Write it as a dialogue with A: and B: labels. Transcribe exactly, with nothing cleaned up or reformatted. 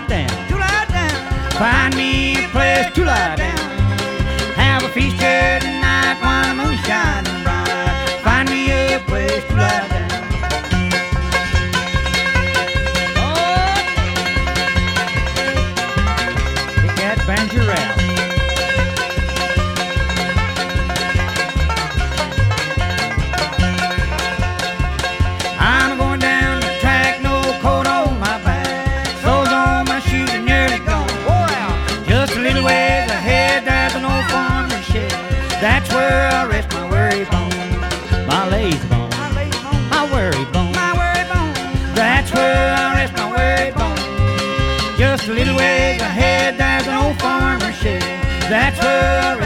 A: lie down.
B: to lie down.
A: Find me a place to lie down. Have a feast here tonight while the moon's shining bright. Find me a place to lie down. Oh, kick that banjo out. I'm going down the track, no coat on my back, soles on my shoes and nearly gone.
B: Wore out.
A: Just a little ways ahead, there's an old farmer's shed. That's where I rest my worry bone, my lazy bone,
B: My lazy bone.
A: my worry bone.
B: My worry bone.
A: That's where I rest my worry bone. Just a little ways ahead, there's an old farmer's shed. That's where I rest